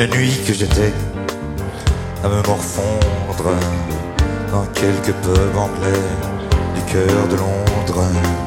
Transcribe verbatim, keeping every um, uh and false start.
une nuit que j'étais à me morfondre dans quelques pubs anglais du cœur de Londres.